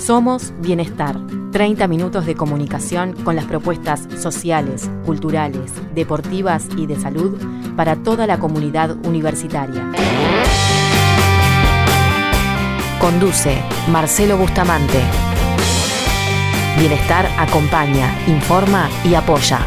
Somos Bienestar. 30 minutos de comunicación con las propuestas sociales, culturales, deportivas y de salud para toda la comunidad universitaria. Conduce Marcelo Bustamante. Bienestar acompaña, informa y apoya.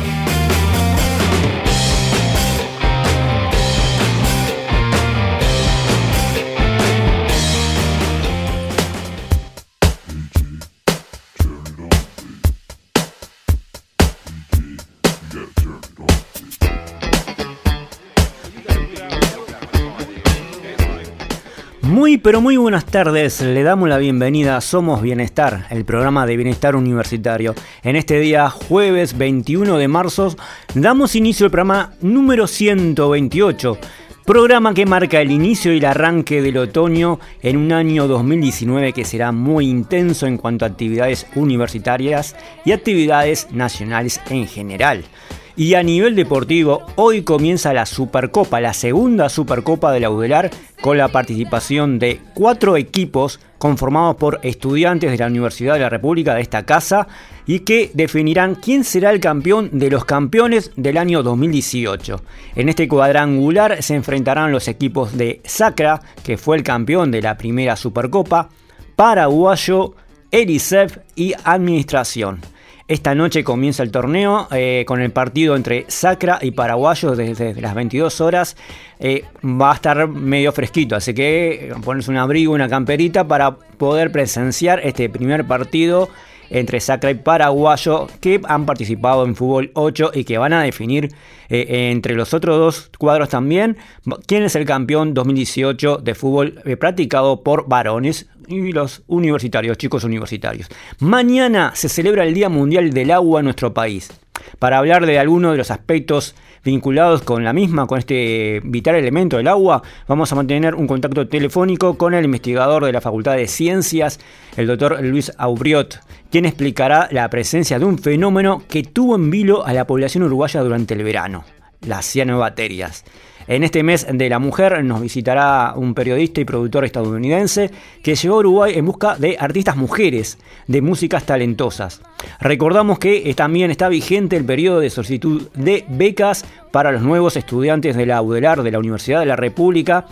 Muy buenas tardes, le damos la bienvenida a Somos Bienestar, el programa de bienestar universitario. En este día, jueves 21 de marzo, damos inicio al programa número 128, programa que marca el inicio y el arranque del otoño en un año 2019 que será muy intenso en cuanto a actividades universitarias y actividades nacionales en general. Y a nivel deportivo, hoy comienza la Supercopa, la segunda Supercopa de la UDELAR, con la participación de 4 equipos conformados por estudiantes de la Universidad de la República de esta casa y que definirán quién será el campeón de los campeones del año 2018. En este cuadrangular se enfrentarán los equipos de Sacra, que fue el campeón de la primera Supercopa, Paraguayo, ELICEF y Administración. Esta noche comienza el torneo con el partido entre Sacra y Paraguayo desde las 22 horas. Va a estar medio fresquito, así que ponerse un abrigo, una camperita para poder presenciar este primer partido entre Sacra y Paraguayo, que han participado en Fútbol 8 y que van a definir entre los otros dos cuadros también quién es el campeón 2018 de fútbol practicado por varones y los universitarios, chicos universitarios. Mañana se celebra el Día Mundial del Agua en nuestro país. Para hablar de algunos de los aspectos vinculados con la misma, con este vital elemento del agua, vamos a mantener un contacto telefónico con el investigador de la Facultad de Ciencias, el doctor Luis Aubriot, quien explicará la presencia de un fenómeno que tuvo en vilo a la población uruguaya durante el verano, las cianobacterias. En este mes de la mujer nos visitará un periodista y productor estadounidense que llegó a Uruguay en busca de artistas mujeres de músicas talentosas. Recordamos que también está vigente el periodo de solicitud de becas para los nuevos estudiantes de la UDELAR, de la Universidad de la República.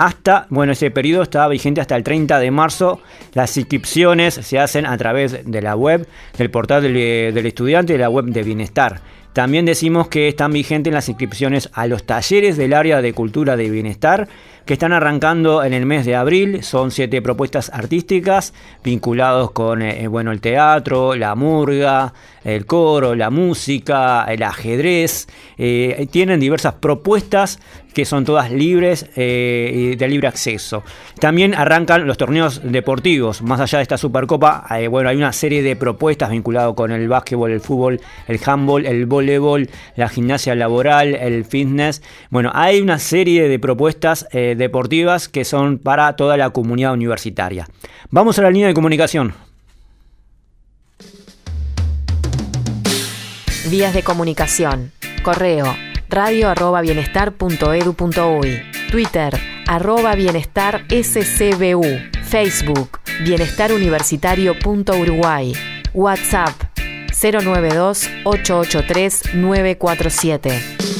Ese periodo está vigente hasta el 30 de marzo. Las inscripciones se hacen a través de la web, del portal del estudiante, de la web de Bienestar. También decimos que están vigentes las inscripciones a los talleres del área de cultura de bienestar que están arrancando en el mes de abril. Son 7 propuestas artísticas vinculados con el teatro, la murga, el coro, la música, el ajedrez. Tienen diversas propuestas que son todas libres y de libre acceso. También arrancan los torneos deportivos. Más allá de esta Supercopa, hay una serie de propuestas vinculadas con el básquetbol, el fútbol, el handball, el voleibol, la gimnasia laboral, el fitness. Hay una serie de propuestas deportivas que son para toda la comunidad universitaria. Vamos a la línea de comunicación. Vías de comunicación. Correo radio@bienestar.edu.uy, Twitter @bienestarscbu, Facebook bienestaruniversitario.uruguay, WhatsApp 092 883 947.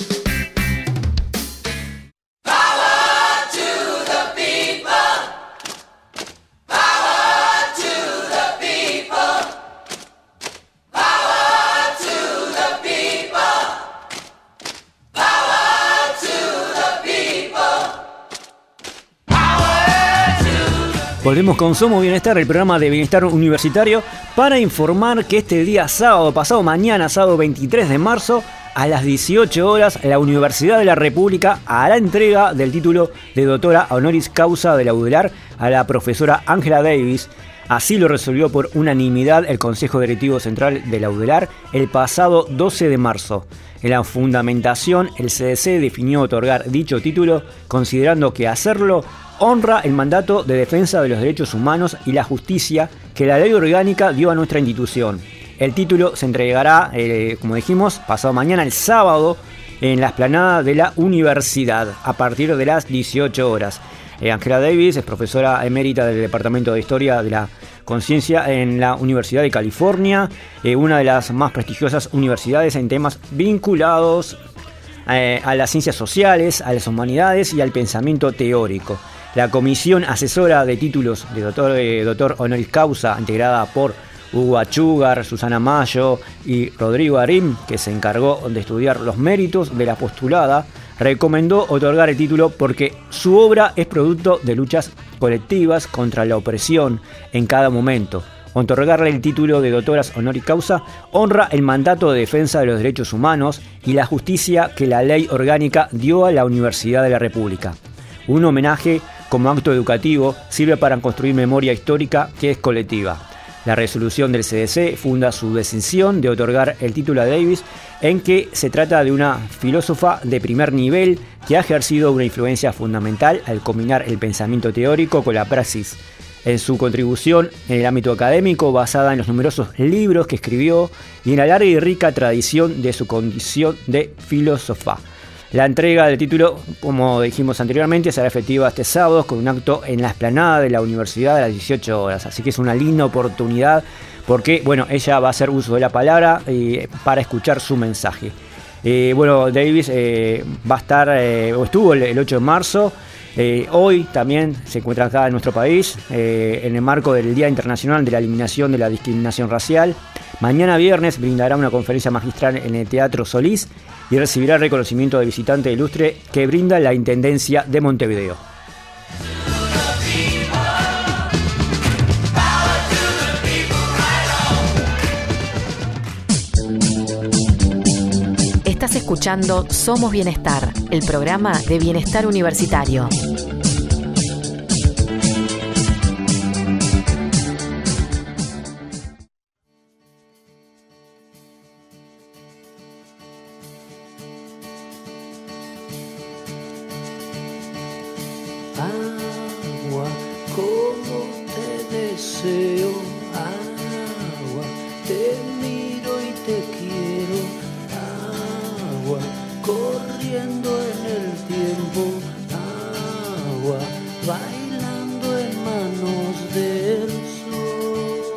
Volvemos con Somos Bienestar, el programa de bienestar universitario, para informar que este día pasado mañana, sábado 23 de marzo, a las 18 horas, la Universidad de la República hará entrega del título de doctora honoris causa de la UDELAR a la profesora Ángela Davis. Así lo resolvió por unanimidad el Consejo Directivo Central de la UDELAR el pasado 12 de marzo. En la fundamentación, el CDC definió otorgar dicho título, considerando que hacerlo honra el mandato de defensa de los derechos humanos y la justicia que la ley orgánica dio a nuestra institución. El título se entregará, como dijimos, pasado mañana, el sábado, en la explanada de la universidad, a partir de las 18 horas. Ángela Davis es profesora emérita del Departamento de Historia de la conciencia en la Universidad de California, una de las más prestigiosas universidades en temas vinculados a las ciencias sociales, a las humanidades y al pensamiento teórico. La comisión asesora de títulos de doctor honoris causa, integrada por Hugo Achugar, Susana Mayo y Rodrigo Arim, que se encargó de estudiar los méritos de la postulada, recomendó otorgar el título porque su obra es producto de luchas colectivas contra la opresión en cada momento. Otorgarle el título de doctoras honoris causa honra el mandato de defensa de los derechos humanos y la justicia que la ley orgánica dio a la Universidad de la República. Un homenaje como acto educativo sirve para construir memoria histórica que es colectiva. La resolución del CDC funda su decisión de otorgar el título a Davis, en que se trata de una filósofa de primer nivel que ha ejercido una influencia fundamental al combinar el pensamiento teórico con la praxis. En su contribución en el ámbito académico, basada en los numerosos libros que escribió y en la larga y rica tradición de su condición de filósofa. La entrega del título, como dijimos anteriormente, será efectiva este sábado con un acto en la explanada de la universidad a las 18 horas. Así que es una linda oportunidad porque, bueno, ella va a hacer uso de la palabra para escuchar su mensaje. Davis va a estar, o estuvo el 8 de marzo. Hoy también se encuentra acá en nuestro país en el marco del Día Internacional de la Eliminación de la Discriminación Racial. Mañana viernes brindará una conferencia magistral en el Teatro Solís y recibirá el reconocimiento de visitante ilustre que brinda la Intendencia de Montevideo. Estás escuchando Somos Bienestar, el programa de bienestar universitario. Agua, como te deseo, agua, te miro y te quiero, agua, corriendo en el tiempo, agua, bailando en manos del sol.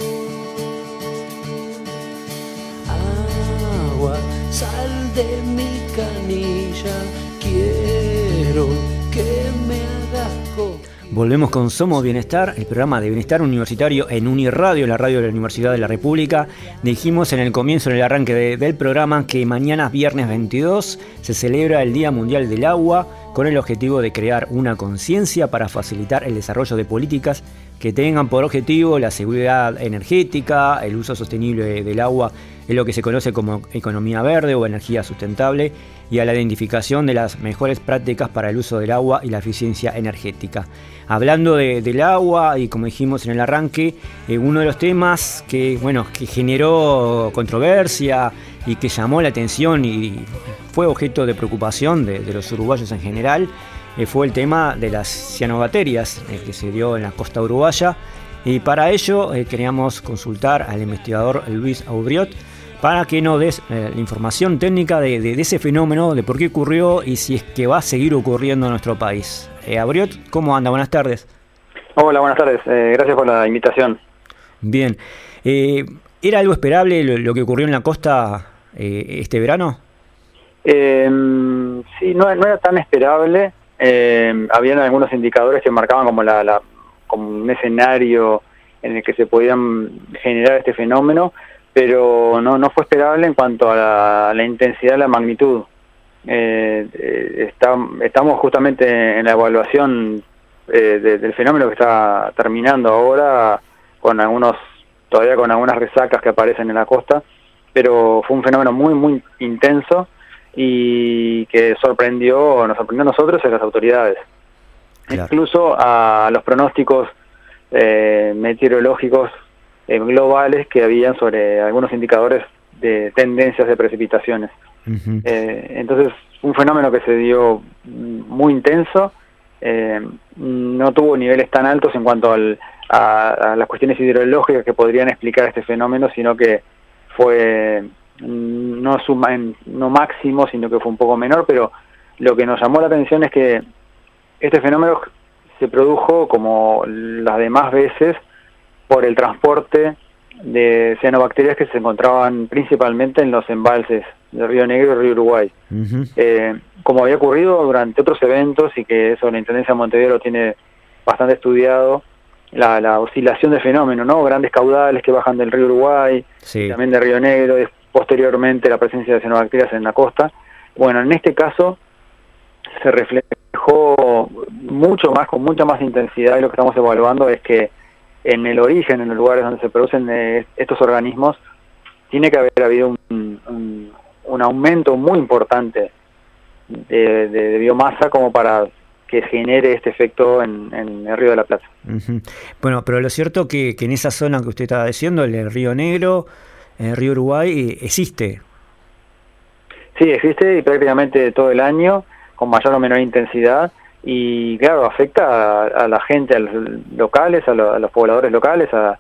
Agua, sal de mi canilla, quiero que me hagas confiar. Volvemos con Somos Bienestar, el programa de bienestar universitario en Uniradio, la radio de la Universidad de la República. Dijimos en el comienzo, en el arranque del programa, que mañana, viernes 22, se celebra el Día Mundial del Agua, con el objetivo de crear una conciencia para facilitar el desarrollo de políticas que tengan por objetivo la seguridad energética, el uso sostenible del agua, es lo que se conoce como economía verde o energía sustentable, y a la identificación de las mejores prácticas para el uso del agua y la eficiencia energética. Hablando del agua, y como dijimos en el arranque, uno de los temas que generó controversia y que llamó la atención y fue objeto de preocupación de los uruguayos en general, fue el tema de las cianobacterias que se dio en la costa uruguaya. Y para ello queríamos consultar al investigador Luis Aubriot para que nos des la información técnica de ese fenómeno, de por qué ocurrió y si es que va a seguir ocurriendo en nuestro país. Aubriot, ¿cómo anda? Buenas tardes. Hola, buenas tardes. Gracias por la invitación. Bien. ¿Era algo esperable lo que ocurrió en la costa este verano? Sí, no era tan esperable. Habían algunos indicadores que marcaban como un escenario en el que se podían generar este fenómeno, pero no fue esperable en cuanto a la intensidad, la magnitud. Estamos justamente en la evaluación del fenómeno que está terminando ahora, todavía con algunas resacas que aparecen en la costa, pero fue un fenómeno muy, muy intenso y que nos sorprendió a nosotros y a las autoridades. Claro. Incluso a los pronósticos meteorológicos globales que habían sobre algunos indicadores de tendencias de precipitaciones. Uh-huh. Entonces, un fenómeno que se dio muy intenso, no tuvo niveles tan altos en cuanto a las cuestiones hidrológicas que podrían explicar este fenómeno, sino que fue no máximo, sino que fue un poco menor, pero lo que nos llamó la atención es que este fenómeno se produjo, como las demás veces, por el transporte de cianobacterias que se encontraban principalmente en los embalses del Río Negro y Río Uruguay. Como había ocurrido durante otros eventos, y que eso la Intendencia de Montevideo lo tiene bastante estudiado, la oscilación de fenómeno, ¿no? Grandes caudales que bajan del Río Uruguay, sí, también del Río Negro, y posteriormente la presencia de cianobacterias en la costa. Bueno, en este caso se reflejó mucho más, con mucha más intensidad, y lo que estamos evaluando es que en el origen, en los lugares donde se producen estos organismos, tiene que haber habido un aumento muy importante de biomasa como para que genere este efecto en el Río de la Plata. Bueno, pero lo cierto que en esa zona que usted estaba diciendo, el Río Negro, el Río Uruguay, existe. Sí, existe, y prácticamente todo el año, con mayor o menor intensidad, y claro, afecta a la gente, a los locales, a los pobladores locales, a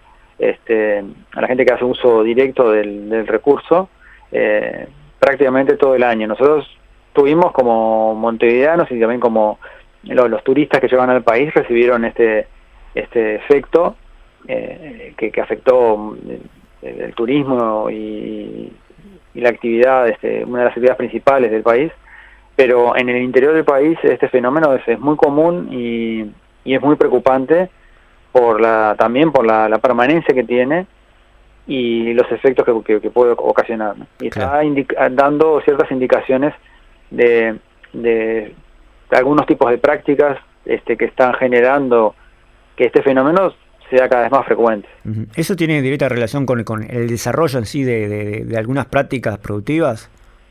la gente que hace uso directo del recurso, prácticamente todo el año. Nosotros tuvimos, como montevideanos y también como los turistas que llegan al país, recibieron este efecto que afectó el turismo y la actividad, una de las actividades principales del país. Pero en el interior del país este fenómeno es muy común y es muy preocupante también por la permanencia que tiene y los efectos que puede ocasionar, ¿no? Y claro, está dando ciertas indicaciones de algunos tipos de prácticas que están generando que este fenómeno sea cada vez más frecuente. ¿Eso tiene directa relación con el desarrollo en sí de algunas prácticas productivas?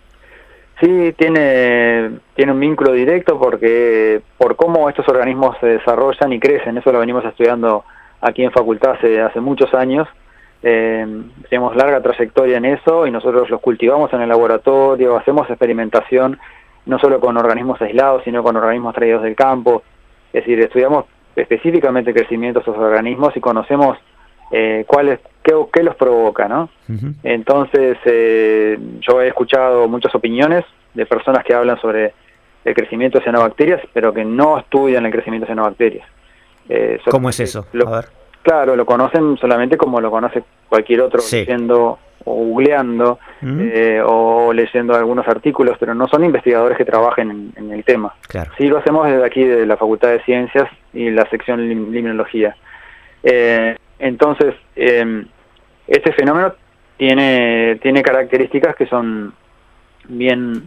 Sí, tiene un vínculo directo por cómo estos organismos se desarrollan y crecen. Eso lo venimos estudiando aquí en facultad hace muchos años. Tenemos larga trayectoria en eso y nosotros los cultivamos en el laboratorio, hacemos experimentación no solo con organismos aislados, sino con organismos traídos del campo. Es decir, estudiamos específicamente el crecimiento de estos organismos y conocemos qué los provoca, ¿no? Entonces, yo he escuchado muchas opiniones de personas que hablan sobre el crecimiento de cianobacterias, pero que no estudian el crecimiento de cianobacterias. ¿Cómo es eso? A ver. Claro, lo conocen solamente como lo conoce cualquier otro, sí, leyendo o googleando o leyendo algunos artículos, pero no son investigadores que trabajen en el tema. Claro. Sí, lo hacemos desde aquí, de la Facultad de Ciencias y la sección Limnología. Entonces, este fenómeno tiene características que son bien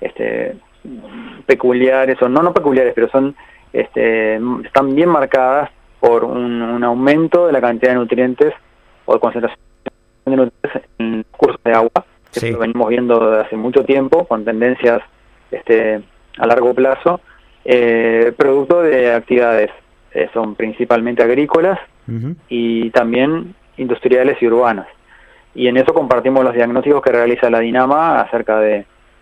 peculiares, o no peculiares, pero están bien marcadas por un aumento de la cantidad de nutrientes o de concentración de nutrientes en el curso de agua, que sí, lo venimos viendo desde hace mucho tiempo, con tendencias a largo plazo, producto de actividades son principalmente agrícolas y también industriales y urbanas. Y en eso compartimos los diagnósticos que realiza la DINAMA acerca de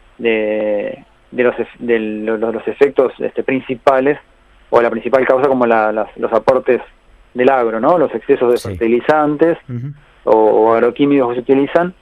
los efectos principales, o la principal causa, como los aportes del agro, ¿no? Los excesos de fertilizantes o agroquímicos que se utilizan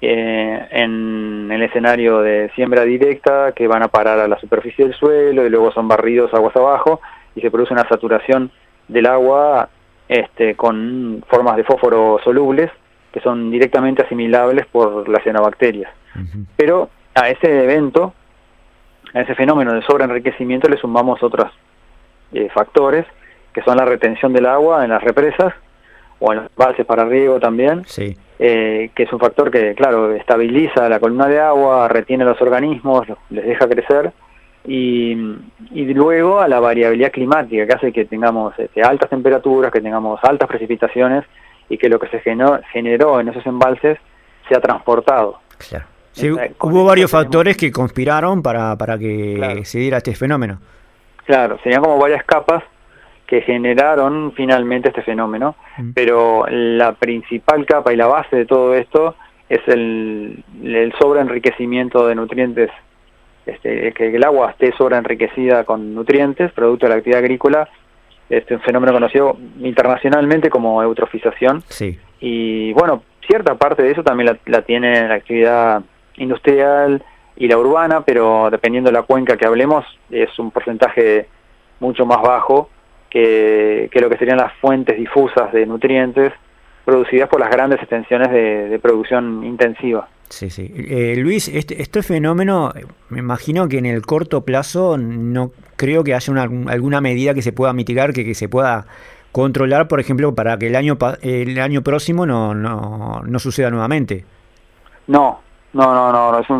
en el escenario de siembra directa, que van a parar a la superficie del suelo y luego son barridos aguas abajo y se produce una saturación del agua con formas de fósforo solubles que son directamente asimilables por las cianobacterias. Pero a ese evento, a ese fenómeno de sobreenriquecimiento, le sumamos otros factores, que son la retención del agua en las represas o en los embalses para riego también, sí, que es un factor que, claro, estabiliza la columna de agua, retiene los organismos, les deja crecer, y luego a la variabilidad climática, que hace que tengamos altas temperaturas, que tengamos altas precipitaciones, y que lo que se generó en esos embalses sea transportado. Claro. Sí, hubo varios factores que conspiraron para que, claro, se diera este fenómeno. Claro, serían como varias capas que generaron finalmente este fenómeno, pero la principal capa y la base de todo esto es el sobreenriquecimiento de nutrientes, que el agua esté sobreenriquecida con nutrientes, producto de la actividad agrícola, un fenómeno conocido internacionalmente como eutrofización. Sí. Y bueno, cierta parte de eso también la tiene la actividad industrial y la urbana, pero dependiendo de la cuenca que hablemos, es un porcentaje mucho más bajo que lo que serían las fuentes difusas de nutrientes producidas por las grandes extensiones de producción intensiva. Sí, sí. Luis, este fenómeno, me imagino que en el corto plazo no creo que haya alguna medida que se pueda mitigar, que se pueda controlar, por ejemplo, para que el año próximo no suceda nuevamente. No es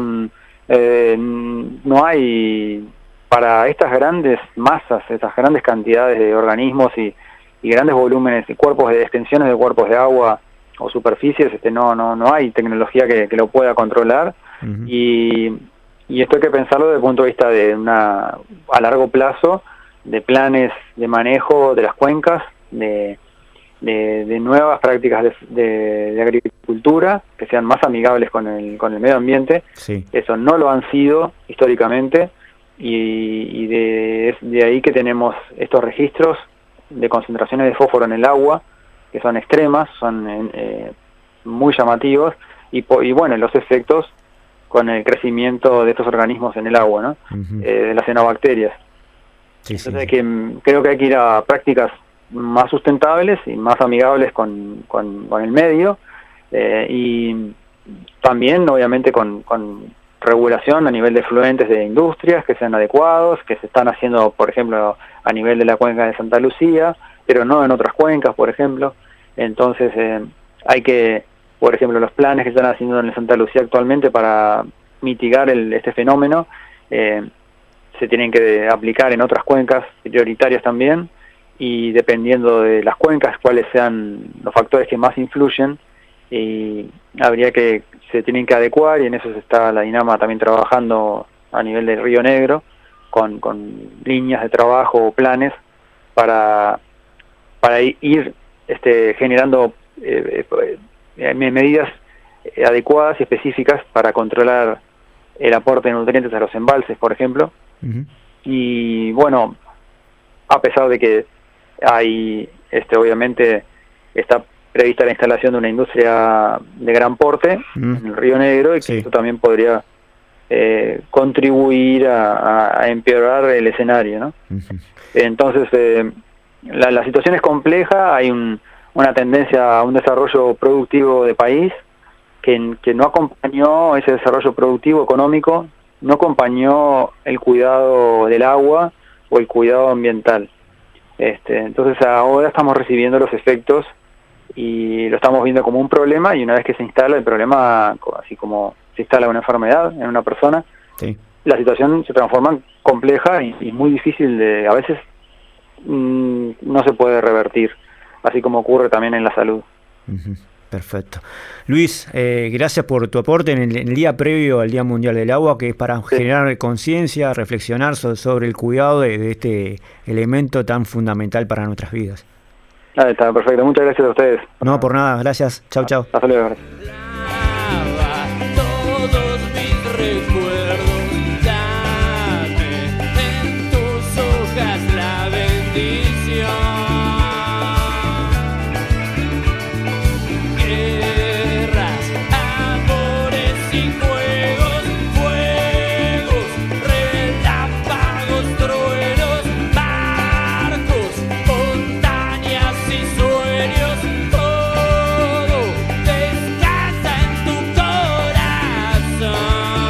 no hay, para estas grandes masas, estas grandes cantidades de organismos y grandes volúmenes de cuerpos de extensiones de cuerpos de agua o superficies, no hay tecnología que lo pueda controlar. Uh-huh. Y esto hay que pensarlo desde el punto de vista a largo plazo, de planes de manejo de las cuencas, de nuevas prácticas de agricultura que sean más amigables con el medio ambiente. Sí. Eso no lo han sido históricamente, y de ahí que tenemos estos registros de concentraciones de fósforo en el agua que son extremas, son muy llamativos, y bueno, los efectos con el crecimiento de estos organismos en el agua, ¿no? Uh-huh. De las cianobacterias. Sí, entonces creo que hay que ir a prácticas más sustentables y más amigables con el medio, y también obviamente con regulación a nivel de efluentes de industrias que sean adecuados, que se están haciendo, por ejemplo, a nivel de la cuenca de Santa Lucía, pero no en otras cuencas, por ejemplo. Entonces hay que, por ejemplo, los planes que están haciendo en Santa Lucía actualmente para mitigar este fenómeno se tienen que aplicar en otras cuencas prioritarias también, y dependiendo de las cuencas cuáles sean los factores que más influyen, y se tienen que adecuar, y en eso está la Dinama también trabajando a nivel del Río Negro con líneas de trabajo o planes para ir generando medidas adecuadas y específicas para controlar el aporte de nutrientes a los embalses, por ejemplo. Uh-huh. Y bueno, a pesar de que hay obviamente está prevista la instalación de una industria de gran porte en el Río Negro, y que esto también podría contribuir a empeorar el escenario, ¿no? Uh-huh. Entonces la situación es compleja, hay una tendencia a un desarrollo productivo de país que no acompañó ese desarrollo productivo económico, no acompañó el cuidado del agua o el cuidado ambiental. Entonces ahora estamos recibiendo los efectos y lo estamos viendo como un problema, y una vez que se instala el problema, así como se instala una enfermedad en una persona, sí, la situación se transforma compleja y muy difícil a veces no se puede revertir, así como ocurre también en la salud. Uh-huh. Perfecto. Luis, gracias por tu aporte en el día previo al Día Mundial del Agua, que es para generar conciencia, reflexionar sobre el cuidado de este elemento tan fundamental para nuestras vidas. Está perfecto, muchas gracias a ustedes. No, por nada, gracias. Chau. Hasta luego, gracias. Todos mis recuerdos, dame en tus hojas la bendición. Guerras, amores y fuegos, relámpagos, truenos, barcos, montañas y sueños, todo descansa en tu corazón.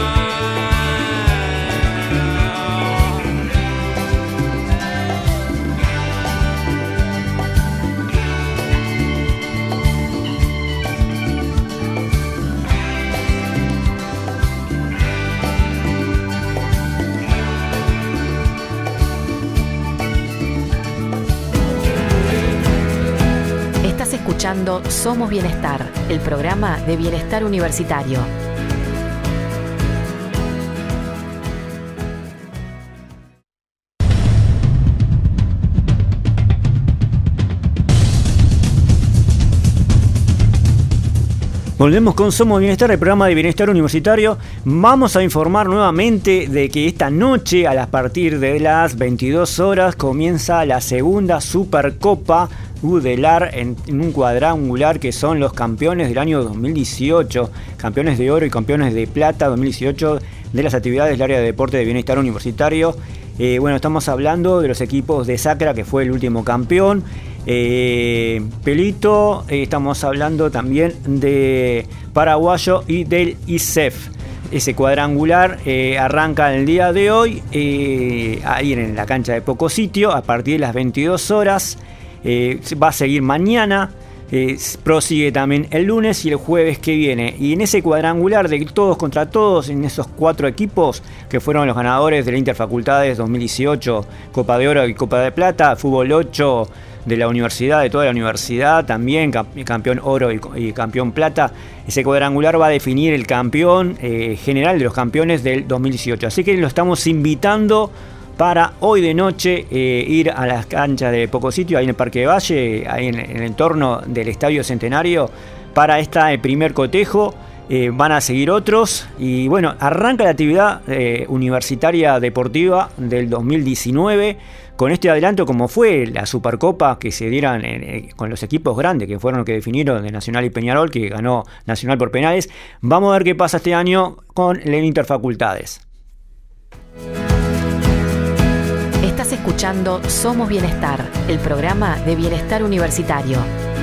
Estás escuchando Somos Bienestar, el programa de bienestar universitario. Volvemos con Somos Bienestar, el programa de bienestar universitario. Vamos a informar nuevamente de que esta noche, a partir de las 22 horas, comienza la segunda Supercopa UDELAR en un cuadrangular, que son los campeones del año 2018, campeones de oro y campeones de plata 2018 de las actividades del área de deporte de bienestar universitario. Bueno, estamos hablando de los equipos de Sacra, que fue el último campeón. Pelito, estamos hablando también de Paraguayo y del ISEF. Ese cuadrangular arranca el día de hoy, ahí en la cancha de Poco Sitio, a partir de las 22 horas. Va a seguir mañana, prosigue también el lunes y el jueves que viene. Y en ese cuadrangular de todos contra todos, en esos 4 equipos que fueron los ganadores de la Interfacultades 2018, Copa de Oro y Copa de Plata, Fútbol 8 de la universidad, de toda la universidad, también campeón oro y campeón plata. Ese cuadrangular va a definir el campeón general de los campeones del 2018. Así que lo estamos invitando para hoy de noche ir a las canchas de Poco Sitio, ahí en el Parque de Valle, ahí en el entorno del Estadio Centenario, para este primer cotejo. Van a seguir otros y bueno, arranca la actividad universitaria deportiva del 2019 con este adelanto, como fue la Supercopa que se dieran con los equipos grandes, que fueron los que definieron de Nacional y Peñarol, que ganó Nacional por penales. Vamos a ver qué pasa este año con el Interfacultades. Estás escuchando Somos Bienestar, el programa de bienestar universitario.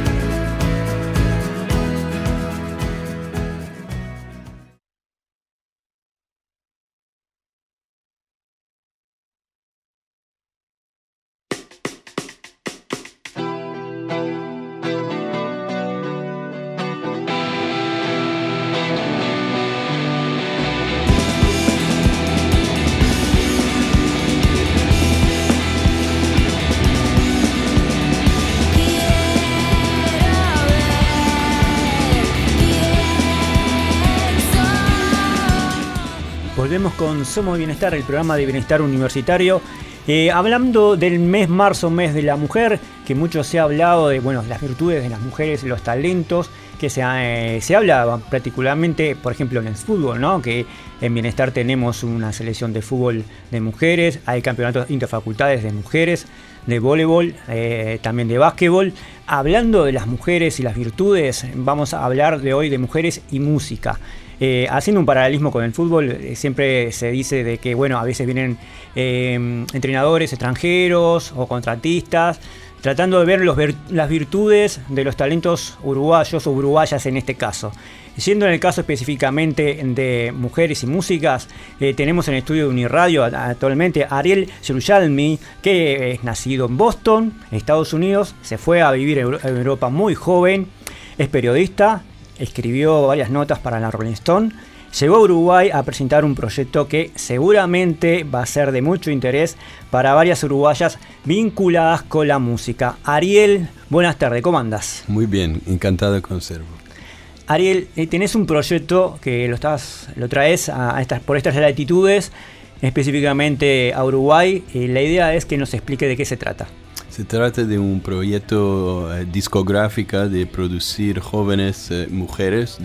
Volvemos con Somos Bienestar, el programa de bienestar universitario. Hablando del mes marzo, mes de la mujer, que mucho se ha hablado de las virtudes de las mujeres, los talentos, que se habla particularmente, por ejemplo, en el fútbol, ¿no? Que en Bienestar tenemos una selección de fútbol de mujeres, hay campeonatos interfacultades de mujeres, de voleibol, también de básquetbol. Hablando de las mujeres y las virtudes, vamos a hablar de hoy de mujeres y música. Haciendo un paralelismo con el fútbol, siempre se dice de que a veces vienen entrenadores extranjeros o contratistas tratando de ver las virtudes de los talentos uruguayos o uruguayas en este caso. Siendo en el caso específicamente de mujeres y músicas, tenemos en el estudio de Uniradio actualmente a Ariel Yerushalmi, que es nacido en Boston, Estados Unidos, se fue a vivir en Europa muy joven, es periodista, escribió varias notas para la Rolling Stone, llegó a Uruguay a presentar un proyecto que seguramente va a ser de mucho interés para varias uruguayas vinculadas con la música. Ariel, buenas tardes, ¿cómo andás? Muy bien, encantado de conocerlo. Ariel, tenés un proyecto que lo traes por estas latitudes, específicamente a Uruguay. La idea es que nos explique de qué se trata. Se trata de un proyecto discográfico de producir jóvenes mujeres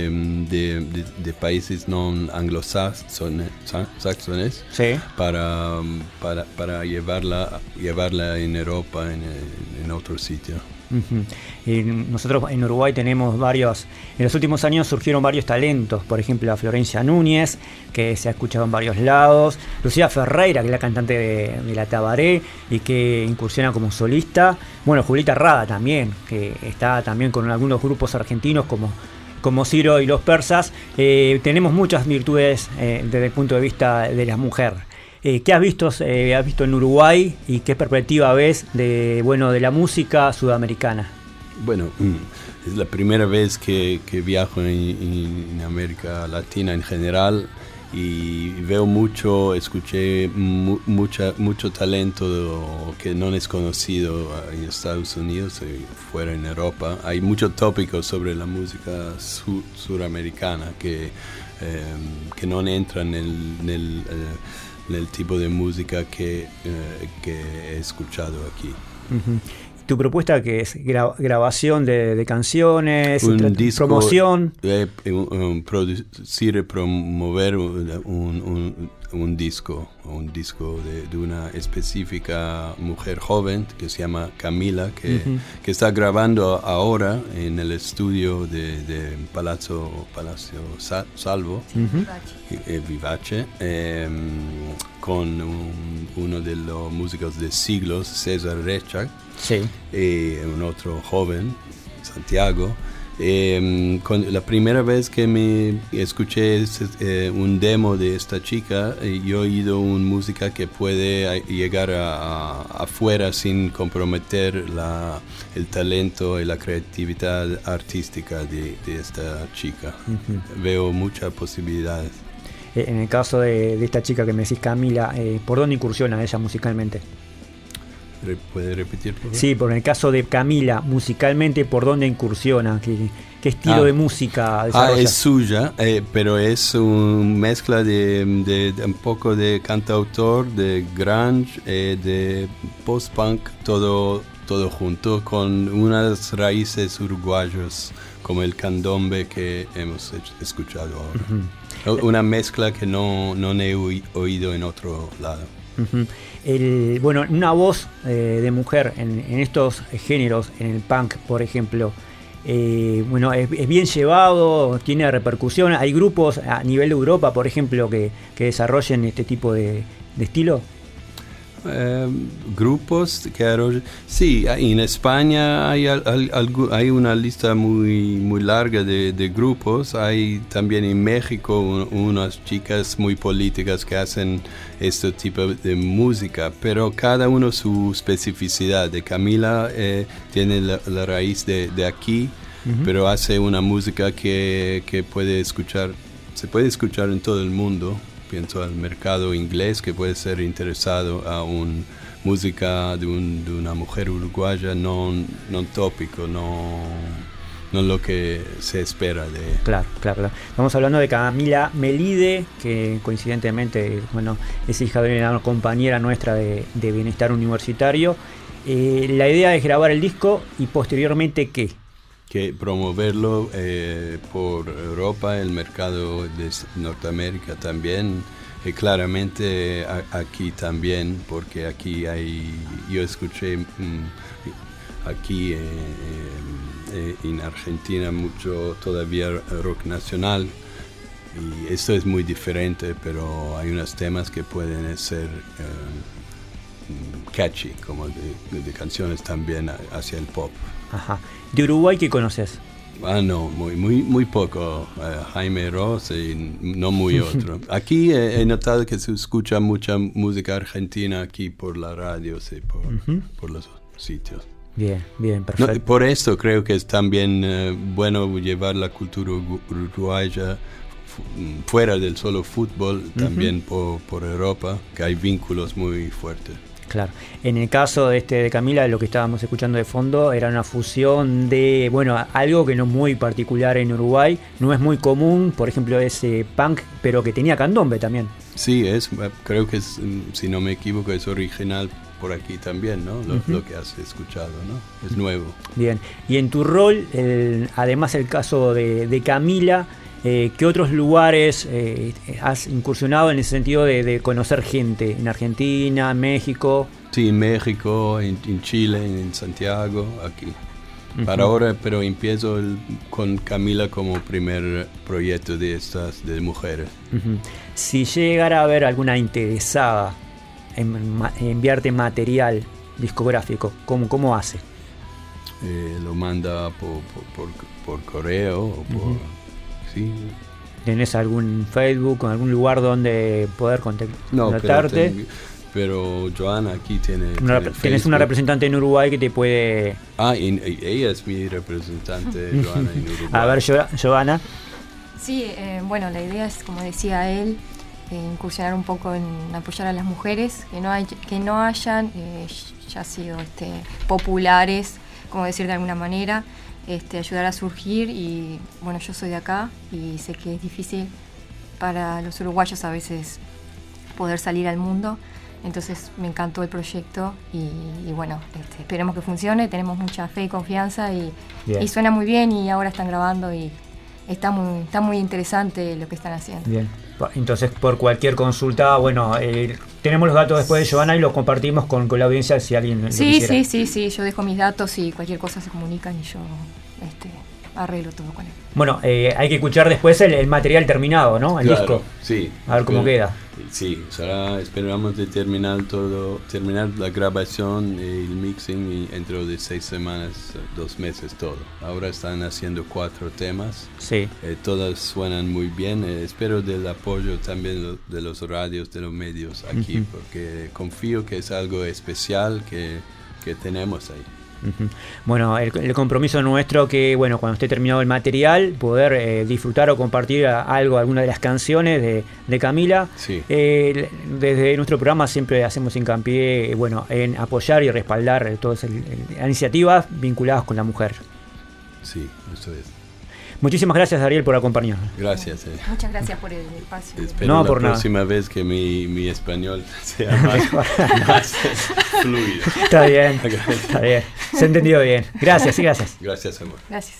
de países no anglosajones, sí, para llevarla en Europa, en otro sitio. Uh-huh. Y nosotros en Uruguay tenemos en los últimos años surgieron varios talentos, por ejemplo a Florencia Núñez, que se ha escuchado en varios lados, Lucía Ferreira, que es la cantante de La Tabaré y que incursiona como solista, Julieta Rada también, que está también con algunos grupos argentinos como Ciro y los Persas. Tenemos muchas virtudes desde el punto de vista de la mujer. ¿Qué has visto en Uruguay y qué perspectiva ves de la música sudamericana? Bueno, es la primera vez que viajo en América Latina en general y veo escuché mucho talento que no es conocido en Estados Unidos y fuera en Europa. Hay muchos tópicos sobre la música suramericana que no entran en el tipo de música que he escuchado aquí. Uh-huh. ¿Tu propuesta que es grabación de canciones, promoción? Producir y promover un disco de una específica mujer joven que se llama Camila, que está grabando ahora en el estudio de Palacio Salvo, Vivace, con uno de los músicos de siglos, César Rechak, Sí. Un otro joven, Santiago. La primera vez que me escuché un demo de esta chica, yo he oído una música que puede llegar afuera sin comprometer el talento y la creatividad artística de esta chica. Uh-huh. Veo muchas posibilidades. En el caso de esta chica que me decís, Camila, ¿por dónde incursiona ella musicalmente? ¿Puede repetir, por favor? Sí, por el caso de Camila, musicalmente, ¿por dónde incursiona? ¿Qué estilo de música desarrolla? Es suya, pero es una mezcla de un poco de cantautor, de grunge, de post-punk, todo junto, con unas raíces uruguayas como el candombe que hemos escuchado ahora. Uh-huh. Una mezcla que no he oído en otro lado. Uh-huh. Bueno, una voz de mujer en estos géneros, en el punk, por ejemplo, bueno, es bien llevado, tiene repercusión. ¿Hay grupos a nivel de Europa, por ejemplo, que desarrollen este tipo de estilo? Grupos que sí, en España hay una lista muy larga de grupos. Hay también en México unas chicas muy políticas que hacen este tipo de música, pero cada uno su especificidad. De Camila tiene la raíz de aquí, uh-huh, pero hace una música que se puede escuchar en todo el mundo. Pienso al mercado inglés, que puede ser interesado a una música de una mujer uruguaya, no tópico, no lo que se espera de... Claro. Estamos hablando de Camila Melide, que coincidentemente, bueno, es hija de una compañera nuestra de Bienestar Universitario. La idea es grabar el disco y posteriormente, ¿qué? Que promoverlo por Europa, el mercado de Norteamérica también, y claramente aquí también, porque aquí yo escuché aquí en Argentina mucho todavía rock nacional, y esto es muy diferente, pero hay unos temas que pueden ser catchy, como de canciones también hacia el pop. Ajá. ¿De Uruguay qué conoces? No, muy poco. Jaime Ross y no muy otro. Aquí he notado que se escucha mucha música argentina aquí por la radio, sí, por los sitios. Bien, perfecto. No, por esto creo que es también bueno llevar la cultura uruguaya fuera del solo fútbol, también por Europa, que hay vínculos muy fuertes. Claro. En el caso de Camila, lo que estábamos escuchando de fondo era una fusión de, bueno, algo que no es muy particular en Uruguay, no es muy común, por ejemplo, ese punk, pero que tenía candombe también. Sí, creo que si no me equivoco, es original por aquí también, ¿no? Lo que has escuchado, ¿no? Es nuevo. Bien. Y en tu rol, además el caso de Camila, ¿qué otros lugares has incursionado en ese sentido de conocer gente? ¿En Argentina, México? Sí, en México, en Chile, en Santiago, aquí. Para ahora, pero empiezo con Camila como primer proyecto de mujeres. Si llegara a haber alguna interesada en enviarte material discográfico, ¿cómo hace? Lo manda por correo o por... Sí. ¿Tenés algún Facebook o algún lugar donde poder contactarte? No, pero Joana aquí tiene... Tienes una representante en Uruguay que te puede... Ella es mi representante, Joana, en Uruguay. A ver, Joana. Sí, bueno, la idea es, como decía él, incursionar un poco en apoyar a las mujeres que no hayan ya sido populares, como decir de alguna manera. Ayudar a surgir, y bueno, yo soy de acá y sé que es difícil para los uruguayos a veces poder salir al mundo, entonces me encantó el proyecto y bueno, esperemos que funcione, tenemos mucha fe y confianza y suena muy bien, y ahora están grabando y está muy interesante lo que están haciendo. Bien. Entonces, por cualquier consulta, bueno, tenemos los datos después de Joana y los compartimos con la audiencia si alguien lo quisiera. Sí, yo dejo mis datos y cualquier cosa se comunican y yo arreglo todo con él. Bueno, hay que escuchar después el material terminado, ¿no? El disco. Sí. A ver cómo queda. Sí, esperamos de terminar la grabación y el mixing dentro de 6 semanas, 2 meses todo. Ahora están haciendo 4 temas. Sí. Todas suenan muy bien. Espero del apoyo también de los radios, de los medios aquí, porque confío que es algo especial que tenemos ahí. Bueno, el compromiso nuestro que, bueno, cuando esté terminado el material, poder disfrutar o compartir alguna de las canciones de Camila. Sí. Desde nuestro programa siempre hacemos hincapié, bueno, en apoyar y respaldar todas las iniciativas vinculadas con la mujer. Sí, eso es. Muchísimas gracias, Ariel, por acompañarnos. Gracias. Muchas gracias por el espacio. Espero la próxima vez que mi español sea más fluido. Está bien. Se entendió bien. Gracias, gracias. Gracias, amor. Gracias.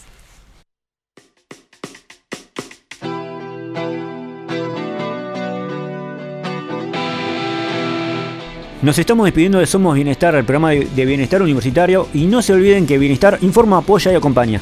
Nos estamos despidiendo de Somos Bienestar, el programa de bienestar universitario, y no se olviden que Bienestar informa, apoya y acompaña.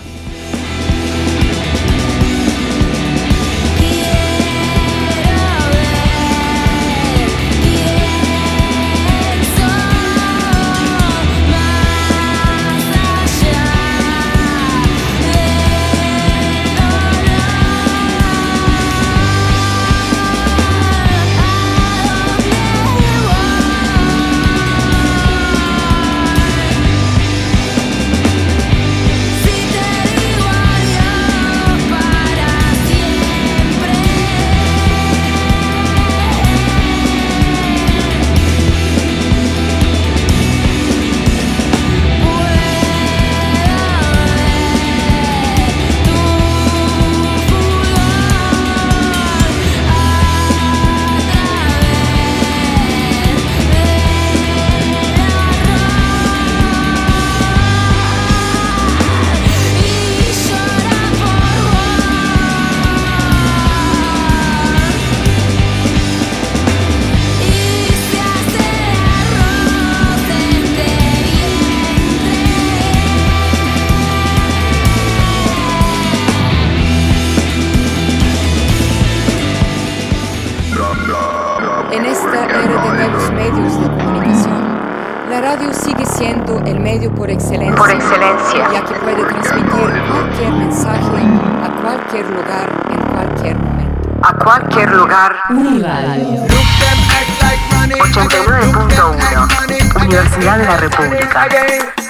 En esta era de nuevos medios de comunicación, la radio sigue siendo el medio por excelencia, ya que puede transmitir cualquier mensaje a cualquier lugar, en cualquier momento. A cualquier lugar. Uniradio 89.1 Universidad de la República.